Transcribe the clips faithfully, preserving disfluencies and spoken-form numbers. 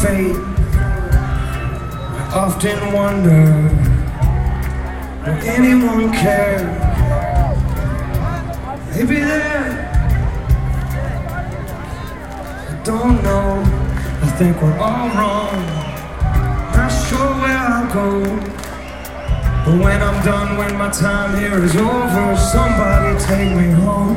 fate. I often wonder, will anyone care? Maybe there, I don't know. I think we're all wrong, not sure where I'll go. But when I'm done, when my time here is over, somebody take me home.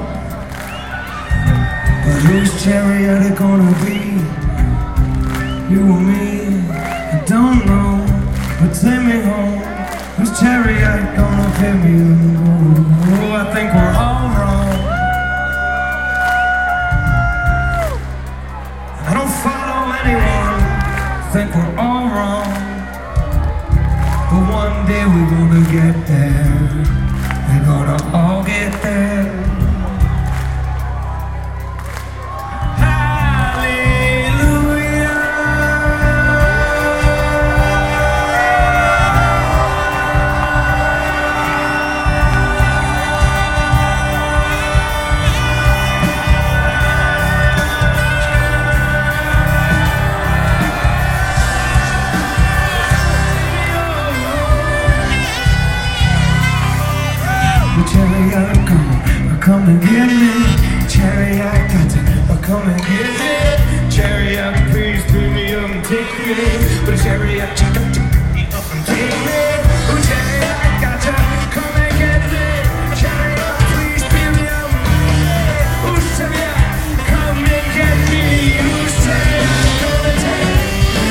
But whose chariot it gonna be? You or me? I don't know, but take me home. Whose chariot gonna pick me up? Oh, I think we're all wrong. I don't follow anyone. I think we're all wrong. But one day we're gonna get there. We're gonna all get there. Chariot, come, come and get me. Chariot, got to come and get me. Chariot, please pick me up and take me. But chariot, you got to pick me up and take me. Oh, chariot, got to come and get me. Chariot, please pick me up. Oh, chariot, come and get me. Oh, chariot, come and take me.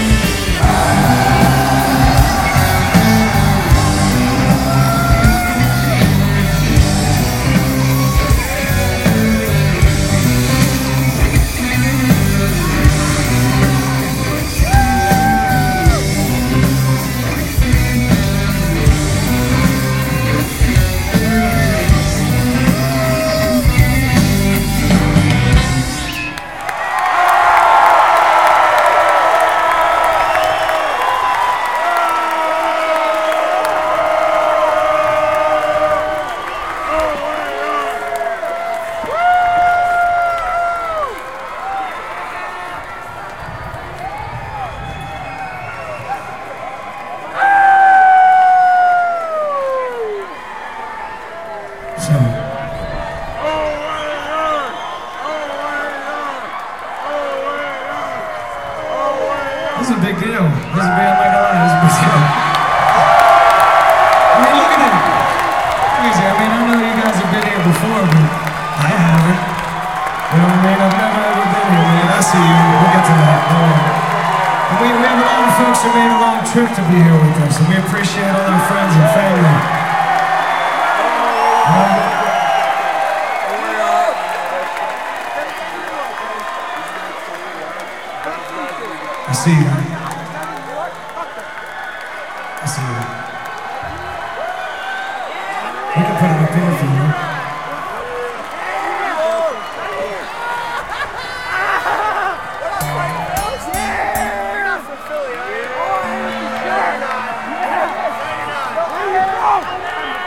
This is a big deal. This is a big, I'm not gonna lie, this is a big deal. I mean, look at it. Crazy. I mean, I know you guys have been here before, but I haven't. You know what I mean? I've never ever been here, man. I see you. We'll get to that. And we, we have a lot of folks who made a long trip to be here with us, and we appreciate all our friends and family. Um, I see you. I see you. We can put it up here for you.